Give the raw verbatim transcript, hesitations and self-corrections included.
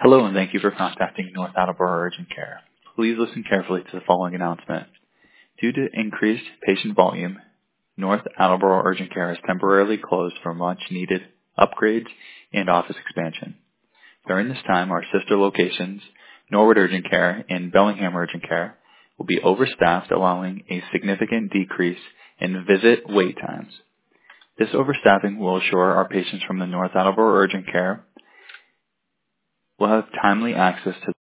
Hello, and thank you for contacting North Attleboro Urgent Care. Please listen carefully to the following announcement. Due to increased patient volume, North Attleboro Urgent Care is temporarily closed for much-needed upgrades and office expansion. During this time, our sister locations, Norwood Urgent Care and Bellingham Urgent Care, will be overstaffed, allowing a significant decrease in visit wait times. This overstaffing will assure our patients from the North Attleboro Urgent Care will have timely access to